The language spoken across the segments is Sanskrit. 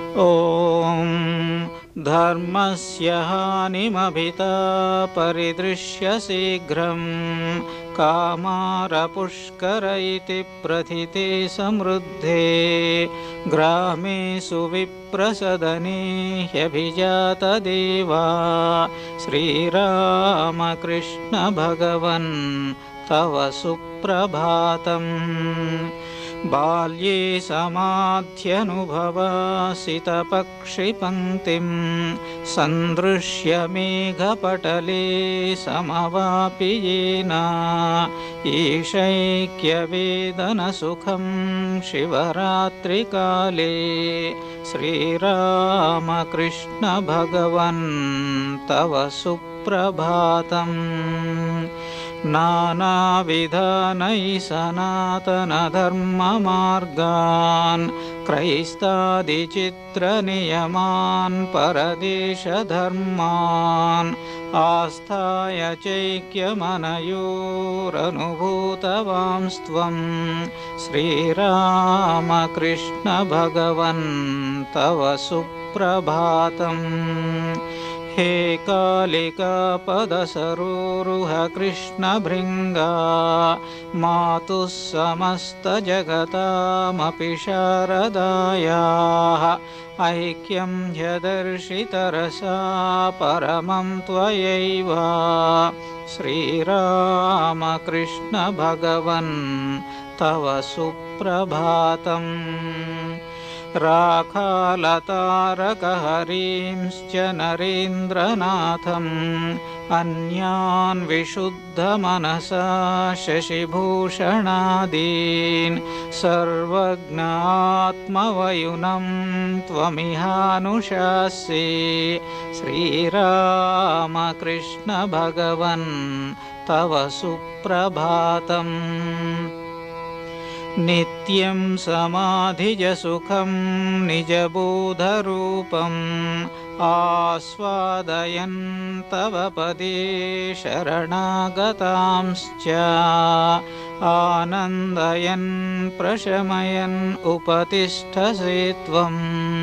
ॐ धर्मस्य हानिमभिता परिदृश्य शीघ्रं कामारपुष्कर इति प्रथिते समृद्धे ग्रामे सुविप्रसदने ह्यभिजातदेवा श्रीरामकृष्ण भगवन् तव सुप्रभातम्। बाल्ये समाध्यनुभवासितपक्षिपङ्क्तिं सन्दृश्य मेघपटले समवापि येन ईशैक्यवेदनसुखं शिवरात्रिकाले श्रीरामकृष्ण भगवन् तव सुप्रभातम्। नानाविधानैः सनातनधर्ममार्गान् क्रैस्तादिचित्रनियमान् परदेशधर्मान् आस्थाय चैक्यमनयोरनुभूतवांस्त्वं श्रीरामकृष्ण भगवन् तव सुप्रभातम्। हे कालिकापदसरोरुह कृष्णभृङ्गा मातुः समस्तजगतामपि शारदायाः ऐक्यं ह्यदर्शितरसा परमं त्वयैव श्रीरामकृष्ण भगवन् तव सुप्रभातम्। राखालतारकहरींश्च नरेन्द्रनाथम् अन्यान् विशुद्धमनसा शशिभूषणादीन् सर्वज्ञात्मवयुनं त्वमिहानुशास्ये श्रीरामकृष्ण भगवन् तव सुप्रभातम्। नित्यं समाधिजसुखं निजबोधरूपम् आस्वादयन् तव पदे शरणागतांश्च आनन्दयन् प्रशमयन् उपतिष्ठसे त्वं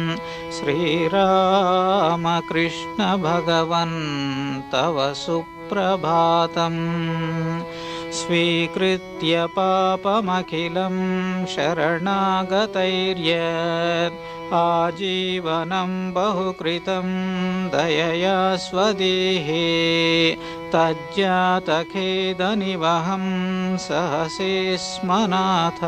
श्रीरामकृष्ण भगवन् तव सुप्रभातम्। स्वीकृत्य पापमखिलं शरणागतैर्यत् आजीवनं बहुकृतं दयया स्वदेहे तज्जातखेदनिवहं सहसे स्म नाथ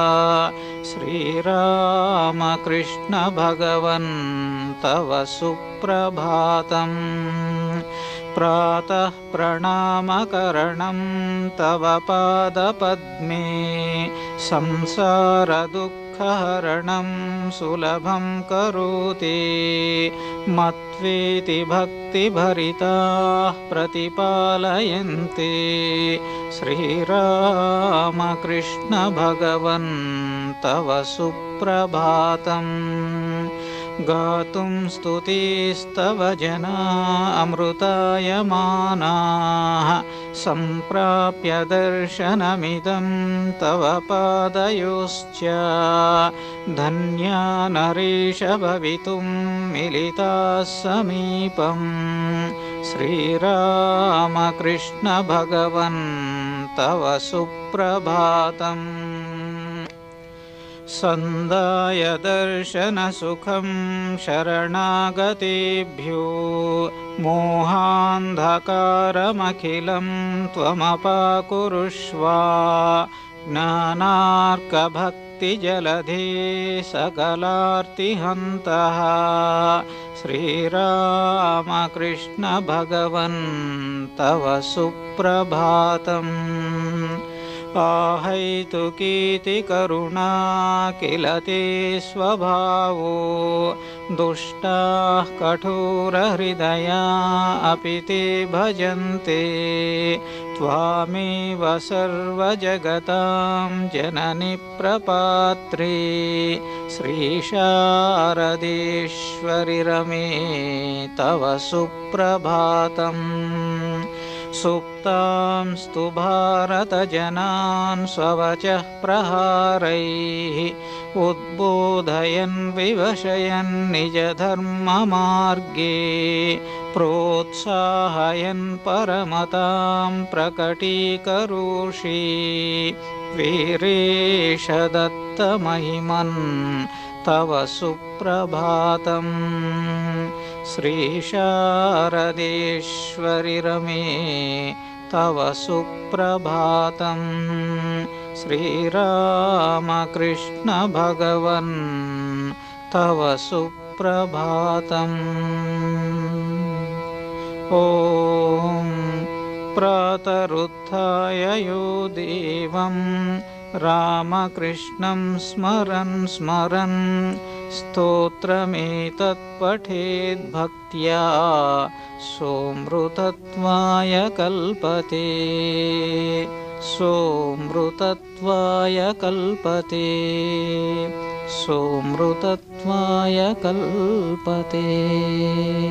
श्रीरामकृष्ण भगवन् तव सुप्रभातम्। प्रातः प्रणामकरणं तव पादपद्मे संसारदुःखहरणं सुलभं करोति मत्वेति भक्तिभरिताः प्रतिपालयन्ति श्रीरामकृष्ण भगवन् तव सुप्रभातम्। गातुं स्तुतिस्तव जना अमृतायमानाः सम्प्राप्य दर्शनमिदं तव पादयोश्च धन्या नरेश भवितुं मिलिताः समीपम् श्रीरामकृष्ण भगवन् तव सुप्रभातम्। सन्दाय दर्शनसुखं शरणागतेभ्यो मोहान्धकारमखिलं त्वमपाकुरुष्व ज्ञानार्कभक्तिजलधे सकलार्तिहन्तः श्रीरामकृष्ण भगवन् तव सुप्रभातम्। आहैतुकीति करुणा किल ते स्वभावो दुष्टाः कठोरहृदया अपि ते भजन्ते त्वामेव सर्वजगतां जननि प्रपात्रे श्रीशारदेश्वरि रमे तव सुप्रभातम्। प्रयुक्तांस्तु भारतजनान् स्ववचः प्रहारैः उद्बोधयन् विवशयन् निजधर्ममार्गे प्रोत्साहयन् परमतां प्रकटीकरोषि वीरेश दत्तमहिमन् तव सुप्रभातम् श्रीशारदेश्वरि रमे तव सुप्रभातम् श्रीरामकृष्ण भगवन् तव सुप्रभातम् ॐ प्रातरुत्थाय यो देवं रामकृष्णं स्मरन् स्मरन् स्तोत्रमेतत् पठेद्भक्त्या सोऽमृतत्वाय कल्पते सोऽमृतत्वाय कल्पते सोऽमृतत्वाय कल्पते।